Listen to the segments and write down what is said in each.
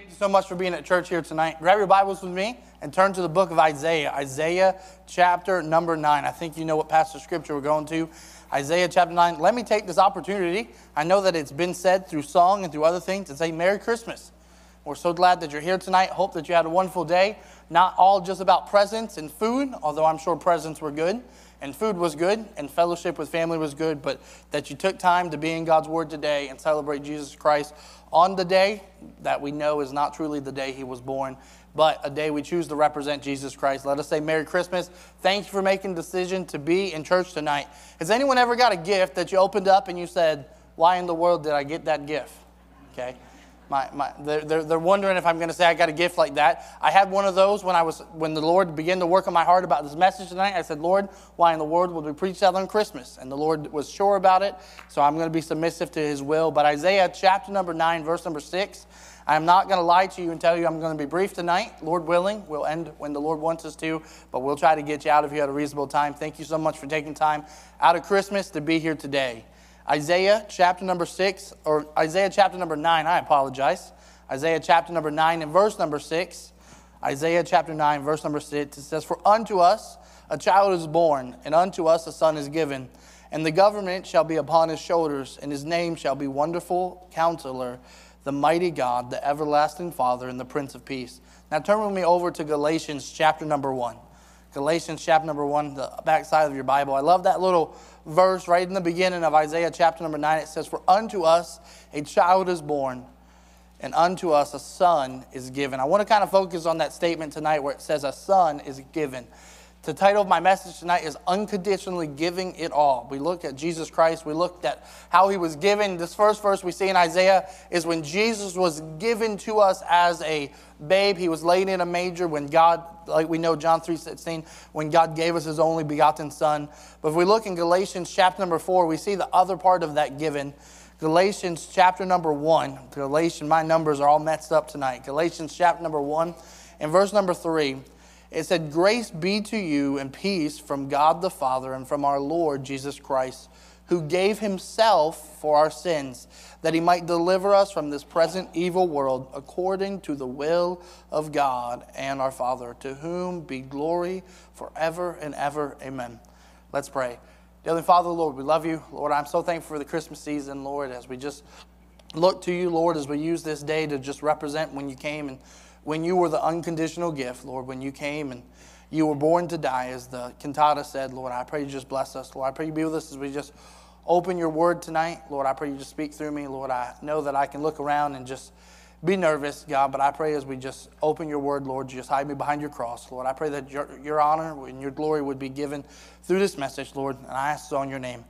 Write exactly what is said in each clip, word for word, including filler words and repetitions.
Thank you so much for being at church here tonight. Grab your Bibles with me and turn to the book of Isaiah. Isaiah chapter number nine. I think you know what passage of scripture we're going to. Isaiah chapter nine. Let me take this opportunity. I know that it's been said through song and through other things to say Merry Christmas. We're so glad that you're here tonight. Hope that you had a wonderful day. Not all just about presents and food, although I'm sure presents were good. And food was good, and fellowship with family was good, but that you took time to be in God's Word today and celebrate Jesus Christ on the day that we know is not truly the day He was born, but a day we choose to represent Jesus Christ. Let us say Merry Christmas. Thank you for making the decision to be in church tonight. Has anyone ever got a gift that you opened up and you said, why in the world did I get that gift? Okay. My, my, they're, they're wondering if I'm going to say I got a gift like that. I had one of those when I was when the Lord began to work on my heart about this message tonight. I said, Lord, why in the world would we preach that on Christmas? And the Lord was sure about it, so I'm going to be submissive to His will. But Isaiah chapter number nine, verse number six, I'm not going to lie to you and tell you I'm going to be brief tonight. Lord willing, we'll end when the Lord wants us to, but we'll try to get you out of here at a reasonable time. Thank you so much for taking time out of Christmas to be here today. Isaiah chapter number six, or Isaiah chapter number nine, I apologize. Isaiah chapter number nine and verse number six. Isaiah chapter nine, verse number six, it says, For unto us a child is born, and unto us a son is given, and the government shall be upon his shoulders, and his name shall be Wonderful Counselor, the Mighty God, the Everlasting Father, and the Prince of Peace. Now turn with me over to Galatians chapter number one. Galatians chapter number one, the backside of your Bible. I love that little verse right in the beginning of Isaiah chapter number nine. It says, For unto us a child is born, and unto us a son is given. I want to kind of focus on that statement tonight where it says a son is given. The title of my message tonight is Unconditionally Giving It All. We looked at Jesus Christ. We looked at how He was given. This first verse we see in Isaiah is when Jesus was given to us as a babe. He was laid in a manger when God, like we know John three sixteen, when God gave us His only begotten Son. But if we look in Galatians chapter number four, we see the other part of that given. Galatians chapter number one. Galatians, my numbers are all messed up tonight. Galatians chapter number one and verse number three. It said, Grace be to you and peace from God the Father and from our Lord Jesus Christ, who gave Himself for our sins, that He might deliver us from this present evil world, according to the will of God and our Father, to whom be glory forever and ever. Amen. Let's pray. Dearly Father, Lord, we love you. Lord, I'm so thankful for the Christmas season, Lord, as we just look to you, Lord, as we use this day to just represent when you came and when you were the unconditional gift, Lord, when you came and you were born to die, as the cantata said, Lord, I pray you just bless us. Lord, I pray you be with us as we just open your word tonight. Lord, I pray you just speak through me. Lord, I know that I can look around and just be nervous, God, but I pray as we just open your word, Lord, you just hide me behind your cross. Lord, I pray that your, your honor and your glory would be given through this message, Lord, and I ask this on your name.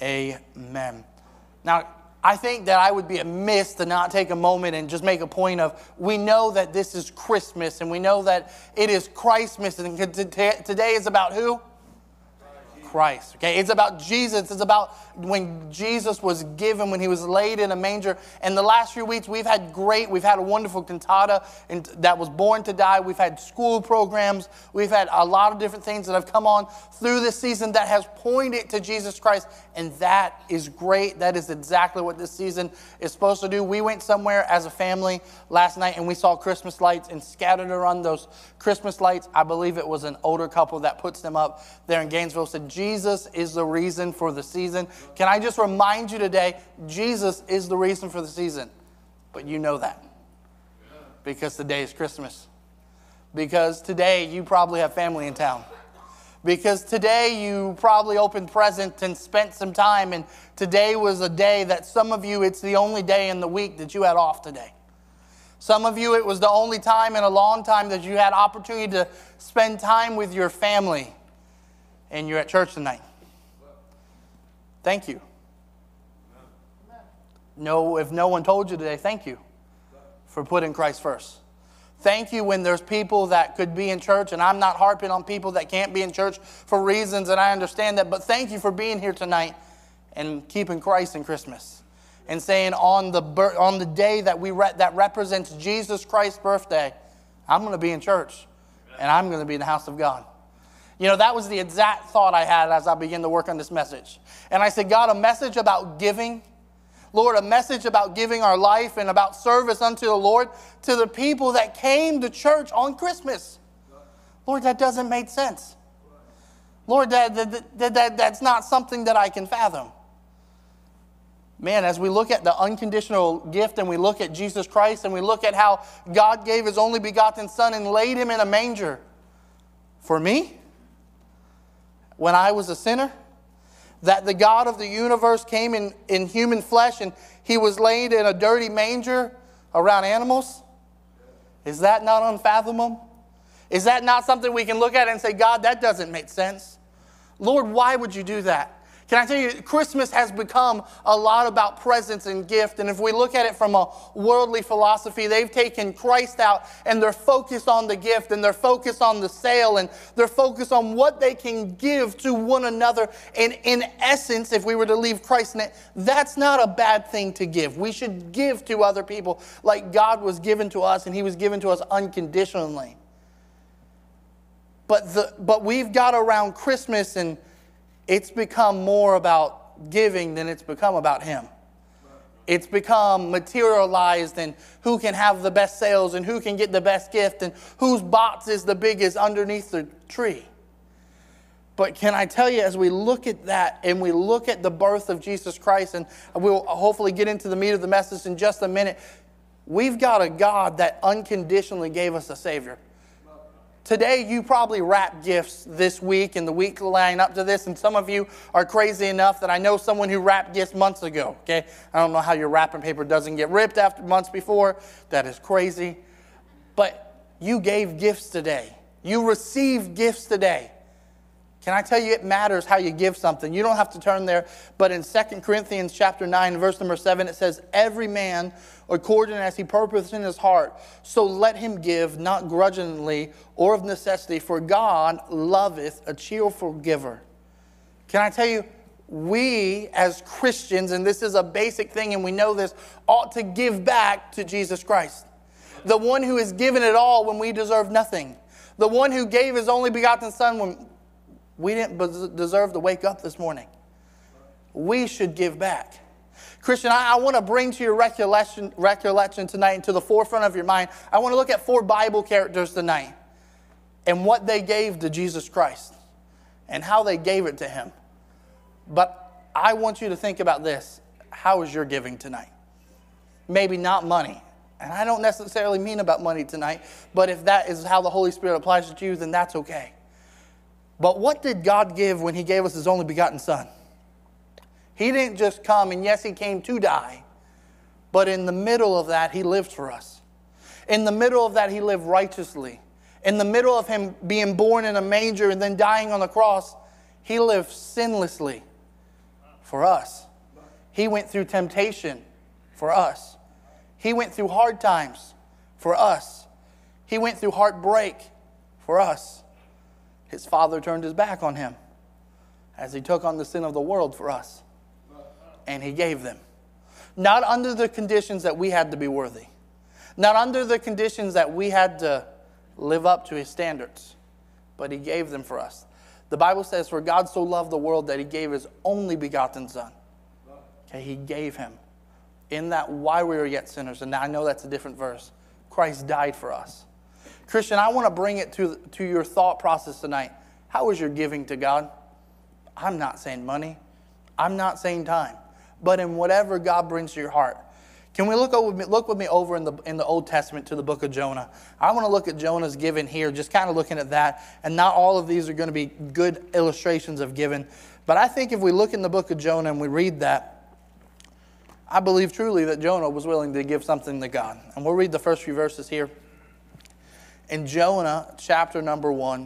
Amen. Now, I think that I would be amiss to not take a moment and just make a point of, we know that this is Christmas, and we know that it is Christmas, and today is about who? Christ. Okay, it's about Jesus. It's about when Jesus was given, when He was laid in a manger. And the last few weeks we've had great, we've had a wonderful cantata and that was born to die. We've had school programs. We've had a lot of different things that have come on through this season that has pointed to Jesus Christ. And that is great. That is exactly what this season is supposed to do. We went somewhere as a family last night and we saw Christmas lights, and scattered around those Christmas lights, I believe it was an older couple that puts them up there in Gainesville, said, Jesus is the reason for the season. Can I just remind you today, Jesus is the reason for the season. But you know that. Because today is Christmas. Because today you probably have family in town. Because today you probably opened presents and spent some time. And today was a day that some of you, it's the only day in the week that you had off today. Some of you, it was the only time in a long time that you had opportunity to spend time with your family. And you're at church tonight. Thank you. No, if no one told you today, thank you for putting Christ first. Thank you when there's people that could be in church, and I'm not harping on people that can't be in church for reasons, and I understand that, but thank you for being here tonight and keeping Christ in Christmas. And saying on the on the day that we re- that represents Jesus Christ's birthday, I'm going to be in church, and I'm going to be in the house of God. You know, that was the exact thought I had as I began to work on this message. And I said, God, a message about giving, Lord, a message about giving our life and about service unto the Lord to the people that came to church on Christmas. Lord, that doesn't make sense. Lord, that, that, that, that, that's not something that I can fathom. Man, as we look at the unconditional gift and we look at Jesus Christ and we look at how God gave his only begotten Son and laid him in a manger for me, when I was a sinner, that the God of the universe came in, in human flesh and he was laid in a dirty manger around animals. Is that not unfathomable? Is that not something we can look at and say, God, that doesn't make sense? Lord, why would you do that? Can I tell you, Christmas has become a lot about presents and gift. And if we look at it from a worldly philosophy, they've taken Christ out and they're focused on the gift and they're focused on the sale and they're focused on what they can give to one another. And in essence, if we were to leave Christ in it, that's not a bad thing to give. We should give to other people like God was given to us and he was given to us unconditionally. But, the, but we've got around Christmas and it's become more about giving than it's become about him. It's become materialized and who can have the best sales and who can get the best gift and whose box is the biggest underneath the tree. But can I tell you, as we look at that and we look at the birth of Jesus Christ, and we'll hopefully get into the meat of the message in just a minute, we've got a God that unconditionally gave us a Savior. Today, you probably wrap gifts this week and the week leading up to this, and some of you are crazy enough that I know someone who wrapped gifts months ago, okay? I don't know how your wrapping paper doesn't get ripped after months before. That is crazy. But you gave gifts today. You received gifts today. Can I tell you, it matters how you give something. You don't have to turn there, but in Second Corinthians chapter nine, verse number seven, it says, every man according as he purposed in his heart, so let him give, not grudgingly or of necessity, for God loveth a cheerful giver. Can I tell you, we as Christians, and this is a basic thing and we know this, ought to give back to Jesus Christ. The one who has given it all when we deserve nothing. The one who gave his only begotten Son when we didn't deserve to wake up this morning. We should give back. Christian, I, I want to bring to your recollection, recollection tonight and to the forefront of your mind. I want to look at four Bible characters tonight and what they gave to Jesus Christ and how they gave it to him. But I want you to think about this. How is your giving tonight? Maybe not money. And I don't necessarily mean about money tonight, but if that is how the Holy Spirit applies to you, then that's okay. But what did God give when he gave us his only begotten Son? He didn't just come, and yes, he came to die, but in the middle of that, he lived for us. In the middle of that, he lived righteously. In the middle of him being born in a manger and then dying on the cross, he lived sinlessly for us. He went through temptation for us. He went through hard times for us. He went through heartbreak for us. His Father turned his back on him as he took on the sin of the world for us. And he gave them. Not under the conditions that we had to be worthy. Not under the conditions that we had to live up to his standards. But he gave them for us. The Bible says, for God so loved the world that he gave his only begotten Son. Okay, he gave him. In that while we were yet sinners. And I know that's a different verse. Christ died for us. Christian, I want to bring it to, to your thought process tonight. How is your giving to God? I'm not saying money. I'm not saying time. But in whatever God brings to your heart. Can we look over, look with me over in the, in the Old Testament to the book of Jonah? I want to look at Jonah's giving here, just kind of looking at that. And not all of these are going to be good illustrations of giving. But I think if we look in the book of Jonah and we read that, I believe truly that Jonah was willing to give something to God. And we'll read the first few verses here. In Jonah chapter number one.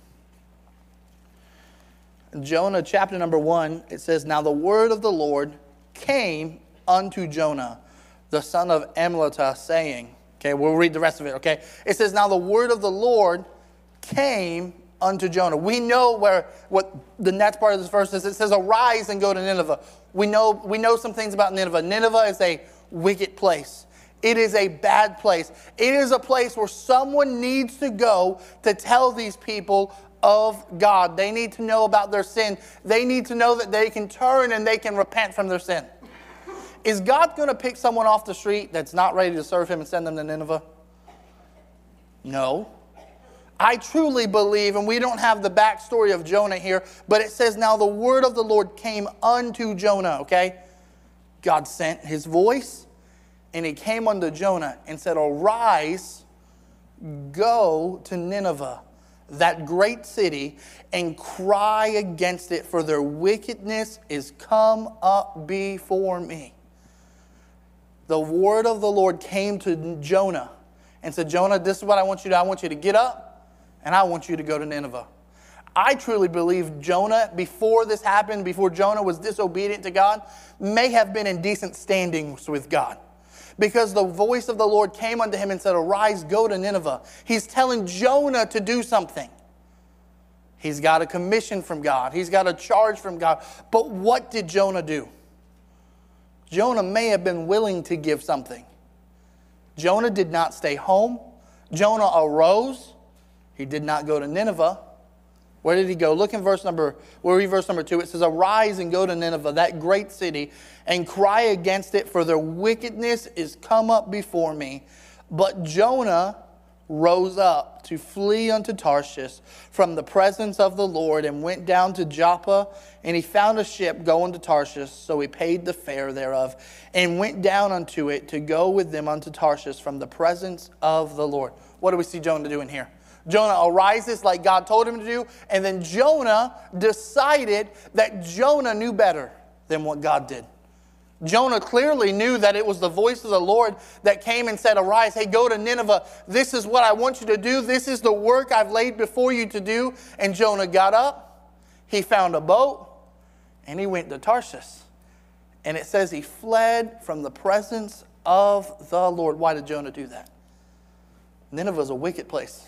In Jonah chapter number one, it says, now the word of the Lord came unto Jonah, the son of Amittai, saying, okay, we'll read the rest of it, okay? It says, now the word of the Lord came unto Jonah. We know where what the next part of this verse is. It says, arise and go to Nineveh. We know, we know some things about Nineveh. Nineveh is a wicked place. It is a bad place. It is a place where someone needs to go to tell these people of God. They need to know about their sin. They need to know that they can turn and they can repent from their sin. Is God going to pick someone off the street that's not ready to serve him and send them to Nineveh? No. I truly believe, and we don't have the backstory of Jonah here, but it says, now the word of the Lord came unto Jonah, okay? God sent his voice, and he came unto Jonah and said, arise, go to Nineveh, that great city, and cry against it, for their wickedness is come up before me. The word of the Lord came to Jonah and said, Jonah, this is what I want you to do. I want you to get up, and I want you to go to Nineveh. I truly believe Jonah, before this happened, before Jonah was disobedient to God, may have been in decent standings with God. Because the voice of the Lord came unto him and said, arise, go to Nineveh. He's telling Jonah to do something. He's got a commission from God. He's got a charge from God. But what did Jonah do? Jonah may have been willing to give something. Jonah did not stay home. Jonah arose. He did not go to Nineveh. Where did he go? Look in verse number, we'll read verse number two. It says, arise and go to Nineveh, that great city, and cry against it, for their wickedness is come up before me. But Jonah rose up to flee unto Tarshish from the presence of the Lord, and went down to Joppa, and he found a ship going to Tarshish. So he paid the fare thereof, and went down unto it to go with them unto Tarshish from the presence of the Lord. What do we see Jonah doing here? Jonah arises like God told him to do, and then Jonah decided that Jonah knew better than what God did. Jonah clearly knew that it was the voice of the Lord that came and said, arise, hey, go to Nineveh. This is what I want you to do. This is the work I've laid before you to do. And Jonah got up, he found a boat, and he went to Tarshish. And it says he fled from the presence of the Lord. Why did Jonah do that? Nineveh is a wicked place.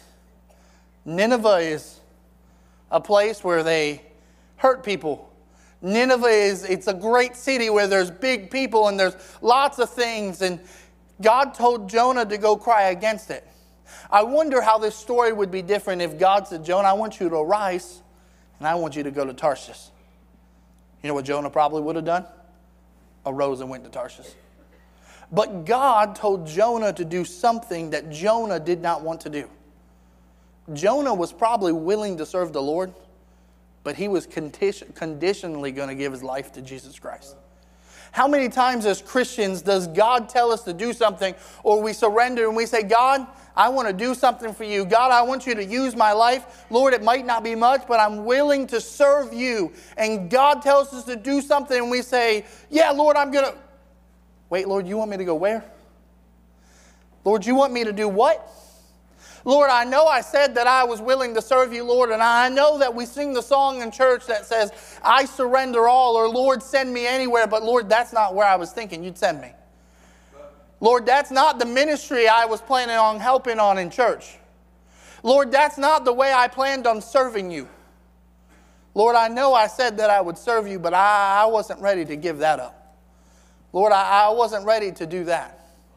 Nineveh is a place where they hurt people. Nineveh is, it's a great city where there's big people and there's lots of things. And God told Jonah to go cry against it. I wonder how this story would be different if God said, Jonah, I want you to arise and I want you to go to Tarshish. You know what Jonah probably would have done? Arose and went to Tarshish. But God told Jonah to do something that Jonah did not want to do. Jonah was probably willing to serve the Lord, but he was condition, conditionally going to give his life to Jesus Christ. How many times as Christians does God tell us to do something, or we surrender and we say, God, I want to do something for you. God, I want you to use my life. Lord, it might not be much, but I'm willing to serve you. And God tells us to do something and we say, yeah, Lord, I'm going to... Wait, Lord, you want me to go where? Lord, you want me to do what? Lord, I know I said that I was willing to serve you, Lord, and I know that we sing the song in church that says, I surrender all, or Lord, send me anywhere, but Lord, that's not where I was thinking you'd send me. Lord, that's not the ministry I was planning on helping on in church. Lord, that's not the way I planned on serving you. Lord, I know I said that I would serve you, but I, I wasn't ready to give that up. Lord, I, I wasn't ready to do that.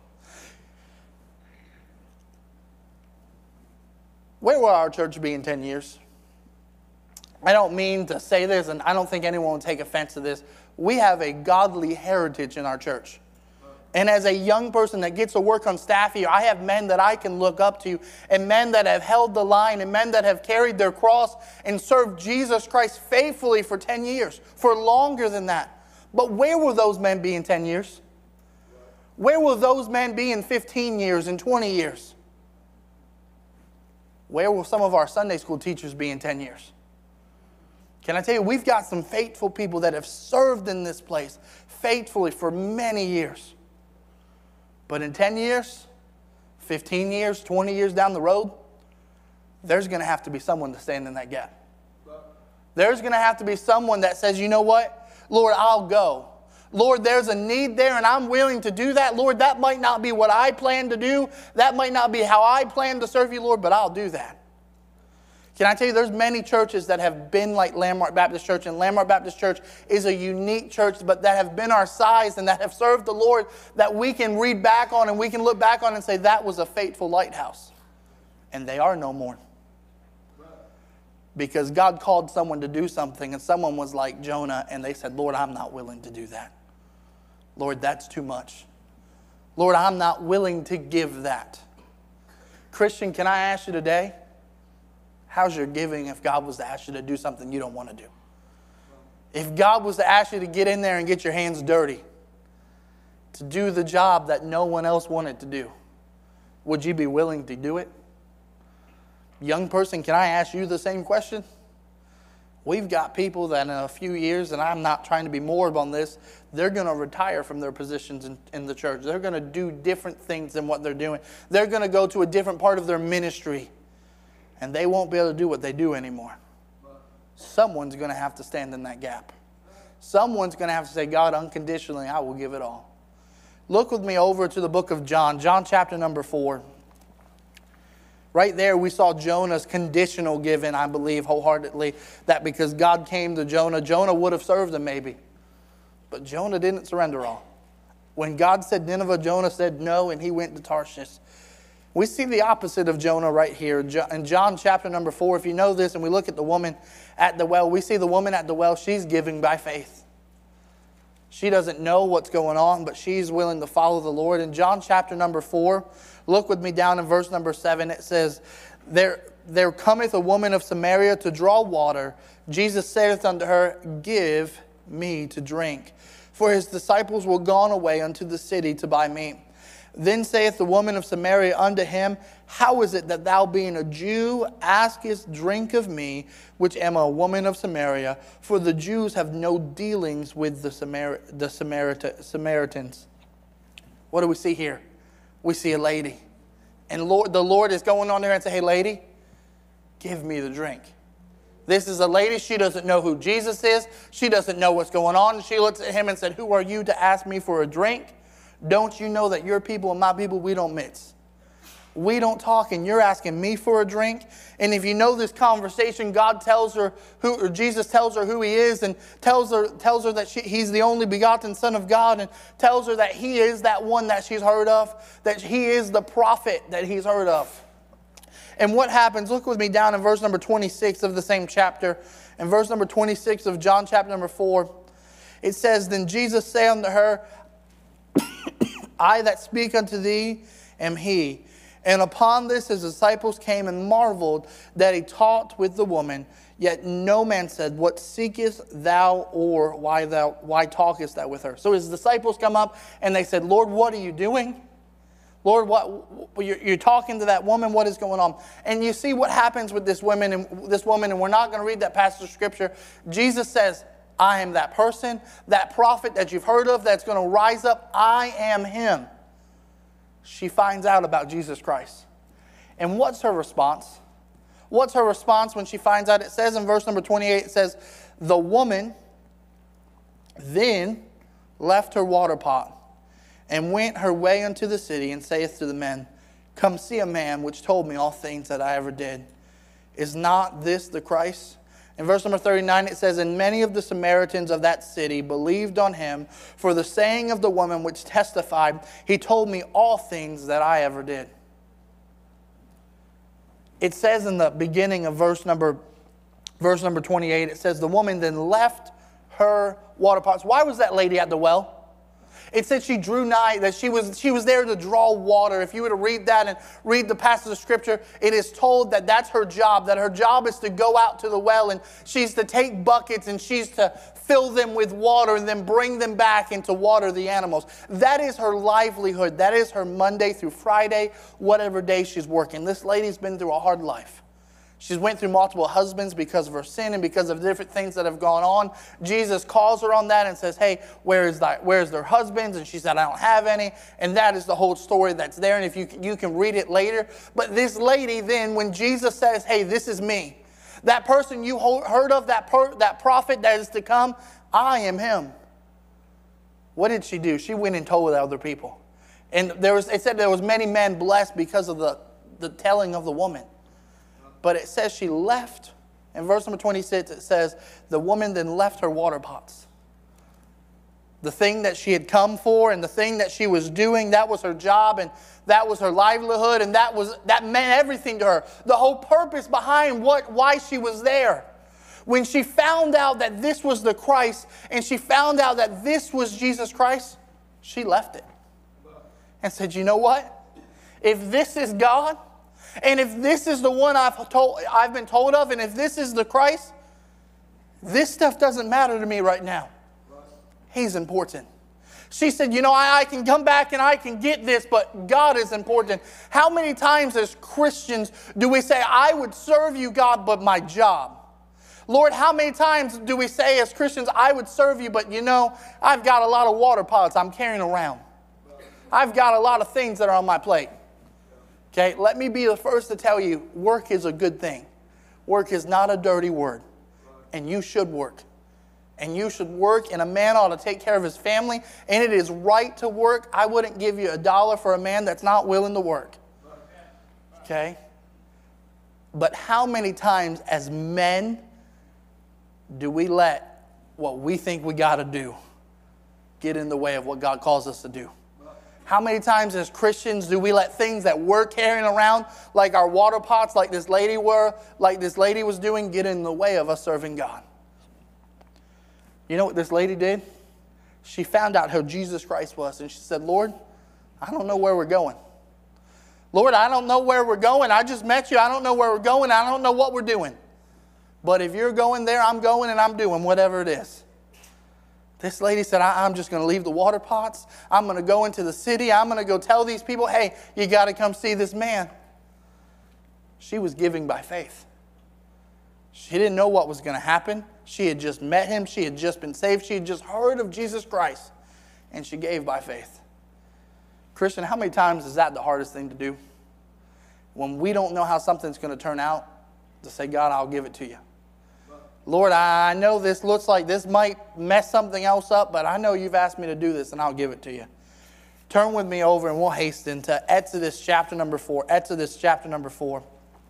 Where will our church be in ten years? I don't mean to say this, and I don't think anyone will take offense to this. We have a godly heritage in our church. And as a young person that gets to work on staff here, I have men that I can look up to, and men that have held the line, and men that have carried their cross and served Jesus Christ faithfully for ten years, for longer than that. But where will those men be in ten years? Where will those men be in fifteen years, in twenty years? Where will some of our Sunday school teachers be in ten years? Can I tell you, we've got some faithful people that have served in this place faithfully for many years. But in ten years, fifteen years, twenty years down the road, there's going to have to be someone to stand in that gap. There's going to have to be someone that says, you know what? Lord, I'll go. Lord, there's a need there and I'm willing to do that. Lord, that might not be what I plan to do. That might not be how I plan to serve you, Lord, but I'll do that. Can I tell you, there's many churches that have been like Landmark Baptist Church, and Landmark Baptist Church is a unique church, but that have been our size and that have served the Lord, that we can read back on and we can look back on and say, that was a faithful lighthouse. And they are no more. Because God called someone to do something, and someone was like Jonah, and they said, Lord, I'm not willing to do that. Lord, that's too much. Lord, I'm not willing to give that. Christian, can I ask you today, how's your giving if God was to ask you to do something you don't want to do? If God was to ask you to get in there and get your hands dirty, to do the job that no one else wanted to do, would you be willing to do it? Young person, can I ask you the same question? We've got people that in a few years, and I'm not trying to be morbid on this, they're going to retire from their positions in, in the church. They're going to do different things than what they're doing. They're going to go to a different part of their ministry, and they won't be able to do what they do anymore. Someone's going to have to stand in that gap. Someone's going to have to say, God, unconditionally, I will give it all. Look with me over to the book of John, John chapter number four. Right there we saw Jonah's conditional giving, I believe, wholeheartedly, that because God came to Jonah, Jonah would have served him maybe. But Jonah didn't surrender all. When God said Nineveh, Jonah said no, and he went to Tarshish. We see the opposite of Jonah right here. In John chapter number four, if you know this, and we look at the woman at the well, we see the woman at the well, she's giving by faith. She doesn't know what's going on, but she's willing to follow the Lord. In John chapter number four, look with me down in verse number seven. It says, There, there cometh a woman of Samaria to draw water. Jesus saith unto her, Give me to drink. For his disciples were gone away unto the city to buy meat. Then saith the woman of Samaria unto him, How is it that thou, being a Jew, askest drink of me, which am a woman of Samaria? For the Jews have no dealings with the, Samar- the Samarit- Samaritans. What do we see here? We see a lady. And Lord, the Lord is going on there and say, Hey, lady, give me the drink. This is a lady. She doesn't know who Jesus is. She doesn't know what's going on. She looks at him and said, Who are you to ask me for a drink? Don't you know that your people and my people, we don't mix? We don't talk, and you're asking me for a drink? And if you know this conversation, God tells her who, or Jesus tells her who he is, and tells her tells her that she, he's the only begotten Son of God, and tells her that he is that one that she's heard of, that he is the prophet that he's heard of. And what happens? Look with me down in verse number twenty-six of the same chapter. In verse number twenty-six of John chapter number four, it says, Then Jesus said unto her, I that speak unto thee am he. And upon this his disciples came and marveled that he taught with the woman. Yet no man said, What seekest thou, or why thou why talkest thou with her? So his disciples come up and they said, Lord, what are you doing? Lord, what you're talking to that woman? What is going on? And you see what happens with this woman and this woman, and we're not going to read that passage of scripture. Jesus says, I am that person, that prophet that you've heard of that's going to rise up. I am him. She finds out about Jesus Christ. And what's her response? What's her response when she finds out? It says in verse number twenty-eight, it says, The woman then left her water pot and went her way unto the city and saith to the men, Come see a man which told me all things that I ever did. Is not this the Christ? In verse number thirty-nine, it says, And many of the Samaritans of that city believed on him for the saying of the woman which testified, He told me all things that I ever did. It says in the beginning of verse number, verse number twenty-eight, it says, The woman then left her water pots. Why was that lady at the well? It said she drew nigh, that she was, she was there to draw water. If you were to read that and read the passage of Scripture, it is told that that's her job, that her job is to go out to the well and she's to take buckets and she's to fill them with water and then bring them back and to water the animals. That is her livelihood. That is her Monday through Friday, whatever day she's working. This lady's been through a hard life. She's went through multiple husbands because of her sin and because of different things that have gone on. Jesus calls her on that and says, Hey, where is that, where's their husbands? And she said, I don't have any. And that is the whole story that's there. And if you, you can read it later. But this lady then, when Jesus says, Hey, this is me. That person you heard of, that, per, that prophet that is to come, I am him. What did she do? She went and told other people. And there was, it said there was many men blessed because of the, the telling of the woman. But it says she left. In verse number twenty-six, it says, The woman then left her water pots. The thing that she had come for and the thing that she was doing, that was her job and that was her livelihood, and that was that meant everything to her. The whole purpose behind what why she was there. When she found out that this was the Christ and she found out that this was Jesus Christ, She left it and said, you know what? If this is God, and if this is the one I've told, I've been told of, and if this is the Christ, this stuff doesn't matter to me right now. He's important. She said, you know, I, I can come back and I can get this, but God is important. How many times as Christians do we say, I would serve you, God, but my job? Lord, how many times do we say as Christians, I would serve you, but you know, I've got a lot of water pots I'm carrying around. I've got a lot of things that are on my plate. Okay, let me be the first to tell you, work is a good thing. Work is not a dirty word. And you should work. And you should work, and a man ought to take care of his family. And it is right to work. I wouldn't give you a dollar for a man that's not willing to work. Okay? But how many times as men do we let what we think we got to do get in the way of what God calls us to do? How many times as Christians do we let things that we're carrying around, like our water pots, like this lady were, like this lady was doing, get in the way of us serving God? You know what this lady did? She found out who Jesus Christ was, and she said, Lord, I don't know where we're going. Lord, I don't know where we're going. I just met you. I don't know where we're going. I don't know what we're doing. But if you're going there, I'm going and I'm doing whatever it is. This lady said, I, I'm just going to leave the water pots. I'm going to go into the city. I'm going to go tell these people, hey, you got to come see this man. She was giving by faith. She didn't know what was going to happen. She had just met him. She had just been saved. She had just heard of Jesus Christ. And she gave by faith. Christian, how many times is that the hardest thing to do? When we don't know how something's going to turn out, to say, God, I'll give it to you. Lord, I know this looks like this might mess something else up, but I know you've asked me to do this, and I'll give it to you. Turn with me over, and we'll hasten to Exodus chapter number four. Exodus chapter number four.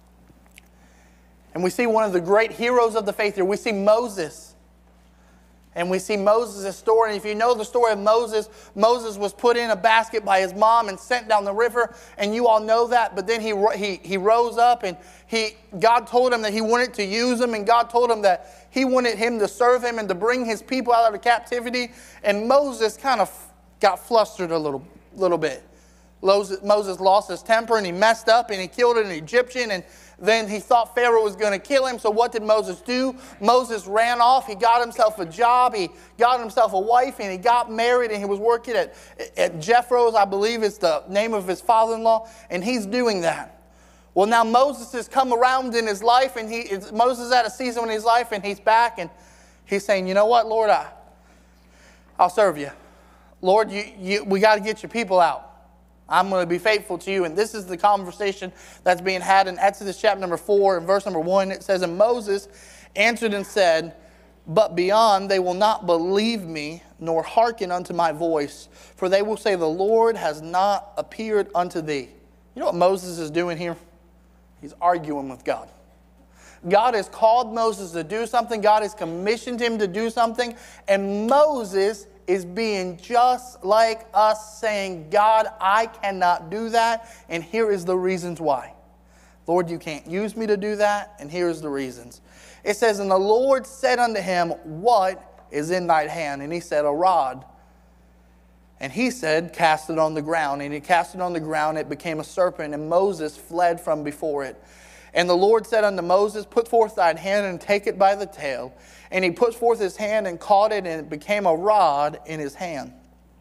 And we see one of the great heroes of the faith here. We see Moses. And we see Moses' story. And if you know the story of Moses, Moses was put in a basket by his mom and sent down the river. And you all know that. But then he, he, he rose up, and he, God told him that he wanted to use him. And God told him that he wanted him to serve him and to bring his people out of captivity. And Moses kind of got flustered a little, little bit. Moses lost his temper, and he messed up, and he killed an Egyptian. And then he thought Pharaoh was going to kill him. So what did Moses do? Moses ran off. He got himself a job. He got himself a wife, and he got married, and he was working at, at Jethro's, I believe is the name of his father-in-law, and he's doing that. Well, now Moses has come around in his life, and he Moses is at a season in his life, and he's back, and he's saying, you know what, Lord, I, I'll serve you. Lord, you, you, we got to get your people out. I'm going to be faithful to you. And this is the conversation that's being had in Exodus chapter number four and verse number one. It says, and Moses answered and said, but beyond they will not believe me, nor hearken unto my voice, for they will say, the Lord has not appeared unto thee. You know what Moses is doing here? He's arguing with God. God has called Moses to do something. God has commissioned him to do something. And Moses is being just like us, saying, God, I cannot do that, and here is the reasons why. Lord, you can't use me to do that, and here's the reasons. It says, and the Lord said unto him, what is in thy hand? And he said, a rod. And he said, cast it on the ground. And he cast it on the ground, it became a serpent, and Moses fled from before it. And the Lord said unto Moses, put forth thine hand and take it by the tail. And he put forth his hand and caught it, and it became a rod in his hand.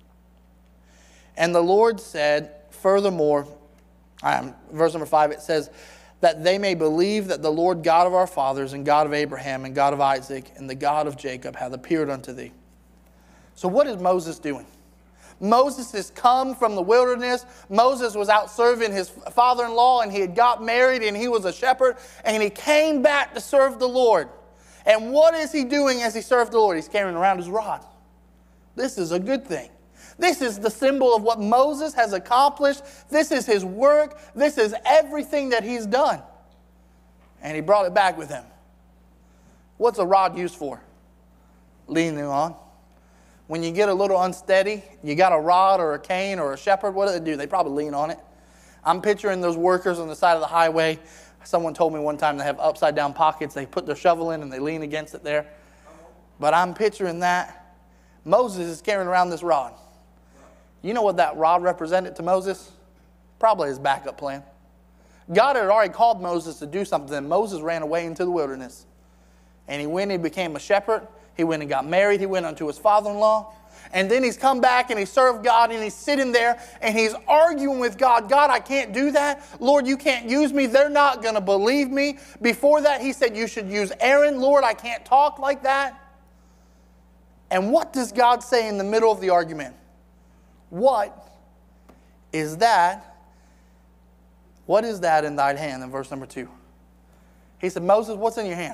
And the Lord said, furthermore, um, verse number five, it says, that they may believe that the Lord God of our fathers and God of Abraham and God of Isaac and the God of Jacob hath appeared unto thee. So what is Moses doing? Moses has come from the wilderness. Moses was out serving his father-in-law, and he had got married, and he was a shepherd, and he came back to serve the Lord. And what is he doing as he served the Lord? He's carrying around his rod. This is a good thing. This is the symbol of what Moses has accomplished. This is his work. This is everything that he's done. And he brought it back with him. What's a rod used for? Leaning on. When you get a little unsteady, you got a rod or a cane or a shepherd, what do they do? They probably lean on it. I'm picturing those workers on the side of the highway. Someone told me one time they have upside down pockets. They put their shovel in and they lean against it there. But I'm picturing that. Moses is carrying around this rod. You know what that rod represented to Moses? Probably his backup plan. God had already called Moses to do something, and Moses ran away into the wilderness. And he went and became a shepherd. He went and got married. He went unto his father-in-law. And then he's come back and he served God, and he's sitting there and he's arguing with God. God, I can't do that. Lord, you can't use me. They're not going to believe me. Before that, he said, you should use Aaron. Lord, I can't talk like that. And what does God say in the middle of the argument? What is that? What is that in thine hand? In verse number two. He said, Moses, what's in your hand?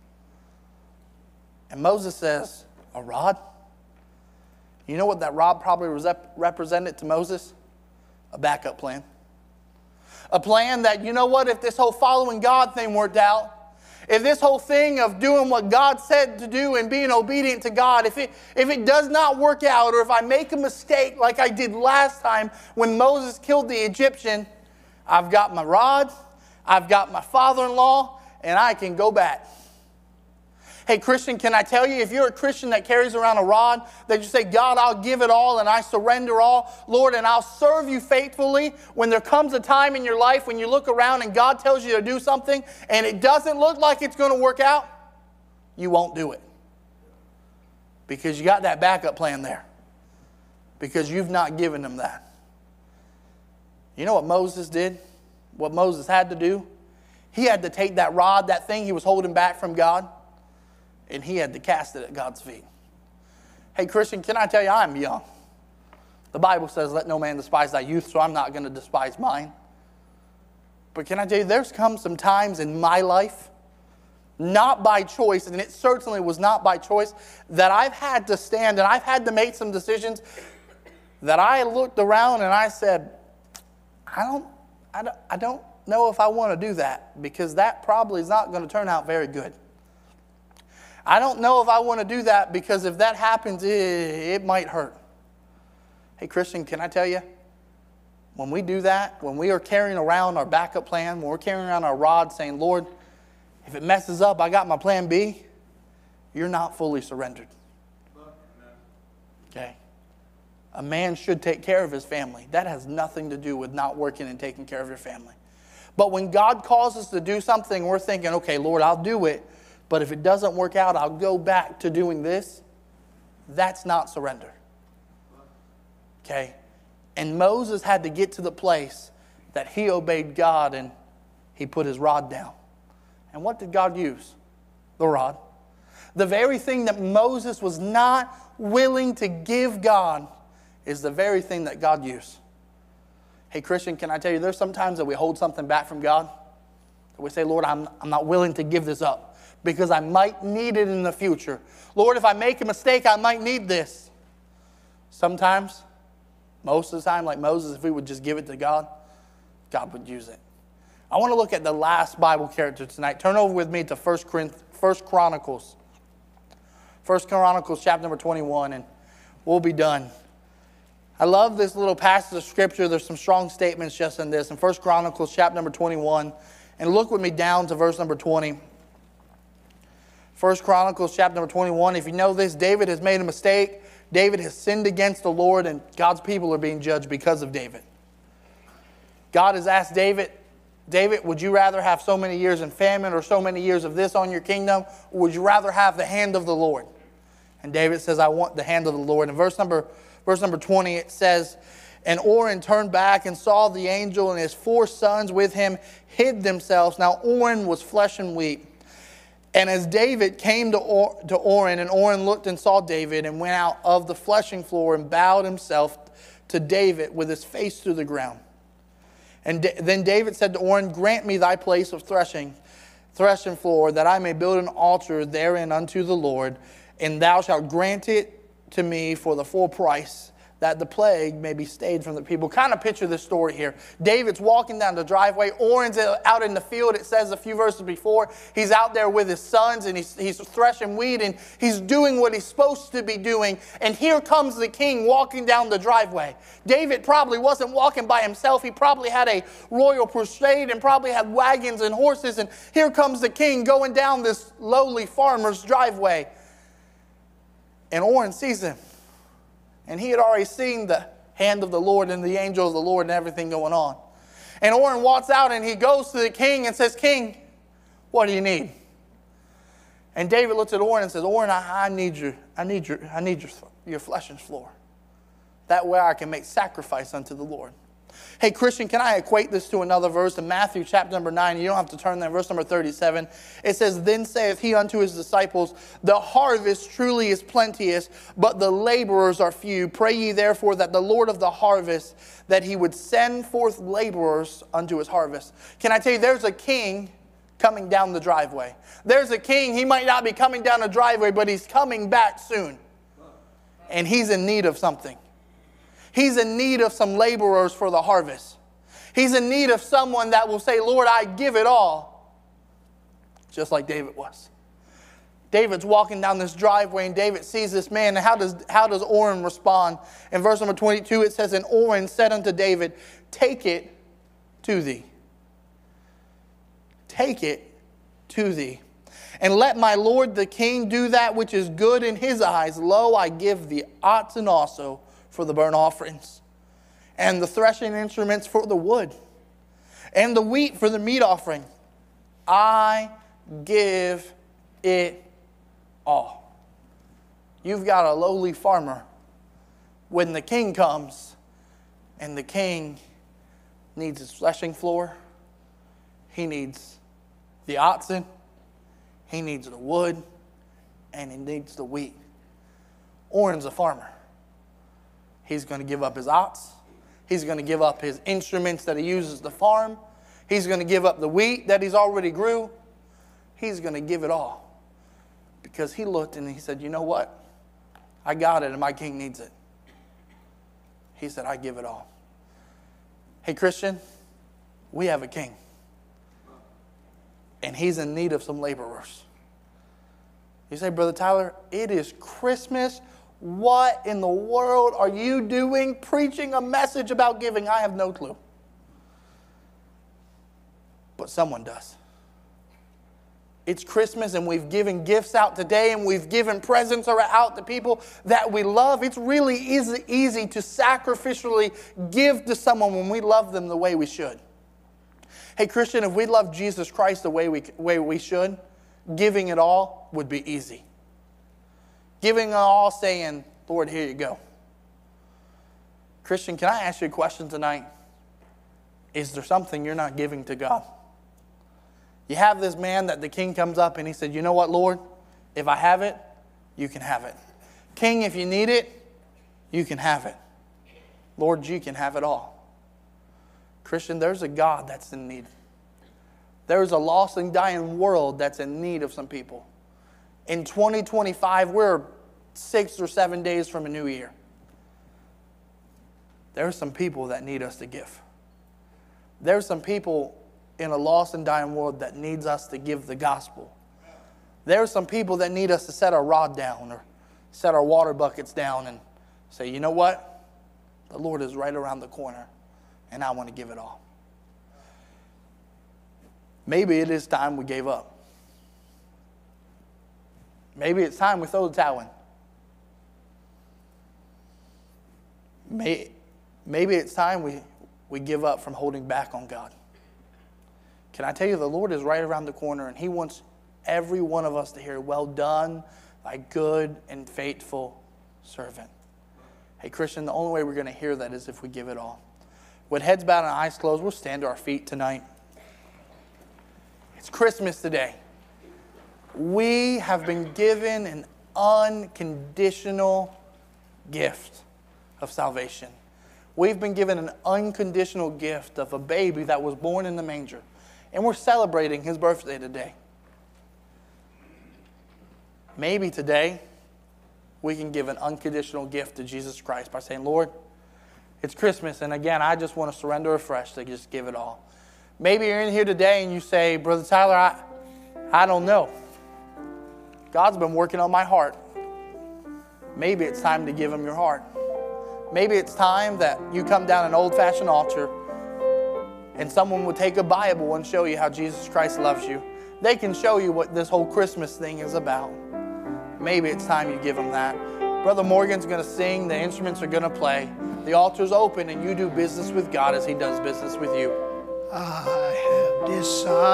And Moses says, a rod. You know what that rod probably represented to Moses? A backup plan. A plan that, you know what, if this whole following God thing worked out, if this whole thing of doing what God said to do and being obedient to God, if it, if it does not work out, or if I make a mistake like I did last time when Moses killed the Egyptian, I've got my rod, I've got my father-in-law, and I can go back. Hey, Christian, can I tell you, if you're a Christian that carries around a rod, that you say, God, I'll give it all and I surrender all, Lord, and I'll serve you faithfully. When there comes a time in your life when you look around and God tells you to do something and it doesn't look like it's going to work out, you won't do it. Because you got that backup plan there. Because you've not given them that. You know what Moses did? What Moses had to do? He had to take that rod, that thing he was holding back from God, and he had to cast it at God's feet. Hey, Christian, can I tell you, I'm young. The Bible says, let no man despise thy youth, so I'm not going to despise mine. But can I tell you, there's come some times in my life, not by choice, and it certainly was not by choice, that I've had to stand and I've had to make some decisions that I looked around and I said, I don't, I don't, I don't know if I want to do that, because that probably is not going to turn out very good. I don't know if I want to do that, because if that happens, it, it might hurt. Hey, Christian, can I tell you? When we do that, when we are carrying around our backup plan, when we're carrying around our rod saying, Lord, if it messes up, I got my plan B, you're not fully surrendered. Okay? A man should take care of his family. That has nothing to do with not working and taking care of your family. But when God calls us to do something, we're thinking, okay, Lord, I'll do it. But if it doesn't work out, I'll go back to doing this. That's not surrender. Okay? And Moses had to get to the place that he obeyed God and he put his rod down. And what did God use? The rod. The very thing that Moses was not willing to give God is the very thing that God used. Hey, Christian, can I tell you, there's sometimes that we hold something back from God. We say, Lord, I'm, I'm not willing to give this up, because I might need it in the future. Lord, if I make a mistake, I might need this. Sometimes, most of the time, like Moses, if we would just give it to God, God would use it. I want to look at the last Bible character tonight. Turn over with me to First Chronicles. First Chronicles chapter number twenty-one, and we'll be done. I love this little passage of Scripture. There's some strong statements just in this. In First Chronicles chapter number twenty-one, and look with me down to verse number twenty. First Chronicles chapter number twenty-one. If you know this, David has made a mistake. David has sinned against the Lord, and God's people are being judged because of David. God has asked David, David, would you rather have so many years in famine or so many years of this on your kingdom? Or would you rather have the hand of the Lord? And David says, I want the hand of the Lord. In verse number, verse number twenty, it says, and Oren turned back and saw the angel, and his four sons with him hid themselves. Now Oren was flesh and wheat. And as David came to, or, to Oren, and Oren looked and saw David, and went out of the threshing floor and bowed himself to David with his face to the ground. And da- then David said to Oren, grant me thy place of threshing, threshing floor, that I may build an altar therein unto the Lord, and thou shalt grant it to me for the full price, that the plague may be stayed from the people. Kind of picture this story here. David's walking down the driveway. Oren's out in the field. It says a few verses before, he's out there with his sons, and he's, he's threshing wheat, and he's doing what he's supposed to be doing. And here comes the king walking down the driveway. David probably wasn't walking by himself. He probably had a royal crusade and probably had wagons and horses. And here comes the king going down this lowly farmer's driveway. And Oren sees him. And he had already seen the hand of the Lord and the angel of the Lord and everything going on. And Ornan walks out and he goes to the king and says, King, what do you need? And David looks at Ornan and says, Ornan, I, I need your, I need your, I need your, your threshing floor. That way I can make sacrifice unto the Lord. Hey, Christian, can I equate this to another verse in Matthew chapter number nine? You don't have to turn there. Verse number thirty-seven. It says, Then saith he unto his disciples, The harvest truly is plenteous, but the laborers are few. Pray ye therefore that the Lord of the harvest, that he would send forth laborers unto his harvest. Can I tell you, there's a king coming down the driveway. There's a king. He might not be coming down the driveway, but he's coming back soon. And he's in need of something. He's in need of some laborers for the harvest. He's in need of someone that will say, Lord, I give it all. Just like David was. David's walking down this driveway and David sees this man. And how does, how does Ornan respond? In verse number twenty-two it says, And Ornan said unto David, Take it to thee. Take it to thee. And let my lord the king do that which is good in his eyes. Lo, I give the oxen also for the burnt offerings, and the threshing instruments for the wood, and the wheat for the meat offering. I give it all. You've got a lowly farmer. When the king comes, and the king needs his threshing floor, he needs the oxen, he needs the wood, and he needs the wheat. Ornan's a farmer. He's going to give up his ox. He's going to give up his instruments that he uses to farm. He's going to give up the wheat that he's already grew. He's going to give it all. Because he looked and he said, you know what? I got it and my king needs it. He said, I give it all. Hey, Christian, we have a king. And he's in need of some laborers. You say, Brother Tyler, it is Christmas. What in the world are you doing preaching a message about giving? I have no clue. But someone does. It's Christmas and we've given gifts out today and we've given presents out to people that we love. It's really easy, easy to sacrificially give to someone when we love them the way we should. Hey, Christian, if we love Jesus Christ the way we, way we should, giving it all would be easy. Giving it all, saying, Lord, here you go. Christian, can I ask you a question tonight? Is there something you're not giving to God? You have this man that the king comes up and he said, you know what, Lord? If I have it, you can have it. King, if you need it, you can have it. Lord, you can have it all. Christian, there's a God that's in need. There's a lost and dying world that's in need of some people. In twenty twenty-five, we're six or seven days from a new year. There are some people that need us to give. There's some people in a lost and dying world that needs us to give the gospel. There are some people that need us to set our rod down or set our water buckets down and say, you know what? The Lord is right around the corner and I want to give it all. Maybe it is time we gave up. Maybe it's time we throw the towel in. May, maybe it's time we, we give up from holding back on God. Can I tell you, the Lord is right around the corner, and He wants every one of us to hear, well done, thy good and faithful servant. Hey, Christian, the only way we're going to hear that is if we give it all. With heads bowed and eyes closed, we'll stand to our feet tonight. It's Christmas today. We have been given an unconditional gift of salvation. We've been given an unconditional gift of a baby that was born in the manger. And we're celebrating His birthday today. Maybe today we can give an unconditional gift to Jesus Christ by saying, Lord, it's Christmas, and again, I just want to surrender afresh to just give it all. Maybe you're in here today and you say, Brother Tyler, I, I don't know. God's been working on my heart. Maybe it's time to give Him your heart. Maybe it's time that you come down an old-fashioned altar and someone will take a Bible and show you how Jesus Christ loves you. They can show you what this whole Christmas thing is about. Maybe it's time you give Him that. Brother Morgan's going to sing. The instruments are going to play. The altar's open, and you do business with God as he does business with you. I have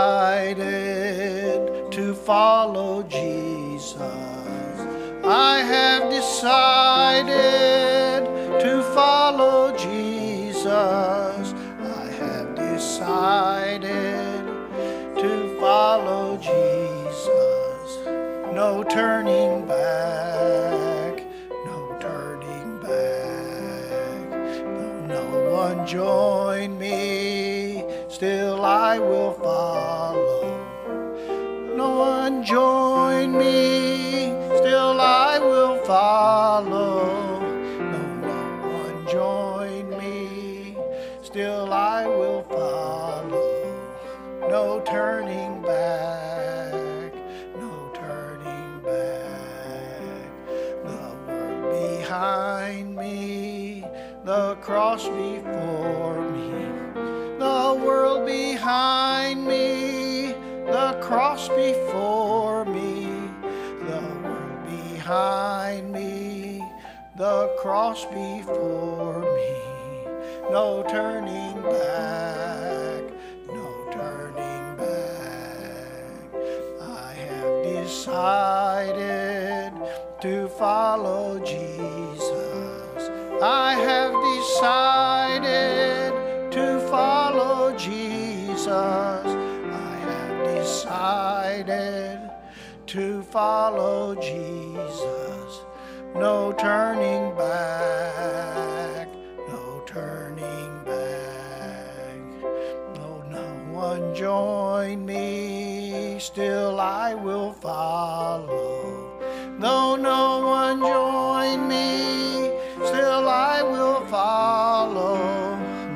decided to follow Jesus. I have decided to follow Jesus. I have decided to follow Jesus. No turning back, no turning back. Though no one join me, still I will follow. No one join me, still I will follow. No, no one join me, still I will follow. No turning back, no turning back. The world behind me, the cross before me. The world behind me, the cross before me. The world behind me, the cross before me. No turning back, no turning back. I have decided to follow Jesus. I have decided to follow Jesus. I have decided to follow Jesus. No turning back, no turning back. No, no one join me, still I will follow. Though no one join me, still I will follow.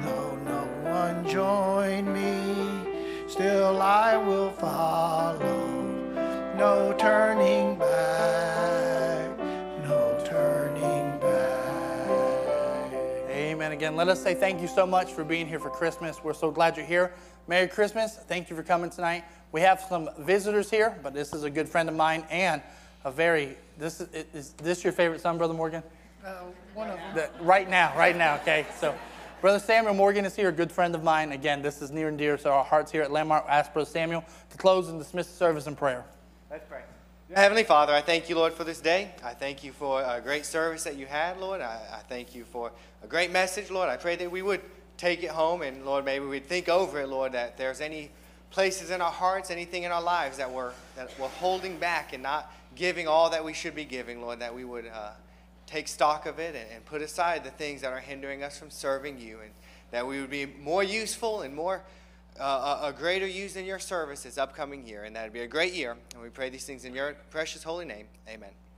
Join me, still I will follow. No turning back, no turning back. Amen. Again, let us say thank you so much for being here for Christmas. We're so glad you're here. Merry Christmas. Thank you for coming tonight. We have some visitors here, but this is a good friend of mine and a very, this is, is this your favorite son, Brother Morgan? Uh, one of them. The, right now, right now, okay? So, Brother Samuel Morgan is here, a good friend of mine. Again, this is near and dear to our hearts here at Landmark. I ask Brother Samuel to close and dismiss the service in prayer. Let's pray. Heavenly Father, I thank you, Lord, for this day. I thank you for a great service that you had, Lord. I, I thank you for a great message, Lord. I pray that we would take it home and, Lord, maybe we'd think over it, Lord, that there's any places in our hearts, anything in our lives that we're, that we're holding back and not giving all that we should be giving, Lord, that we would uh, take stock of it and, and put aside the things that are hindering us from serving you, and that we would be more useful and more uh, a, a greater use in your service this upcoming year, and that would be a great year. And we pray these things in your precious holy name. Amen.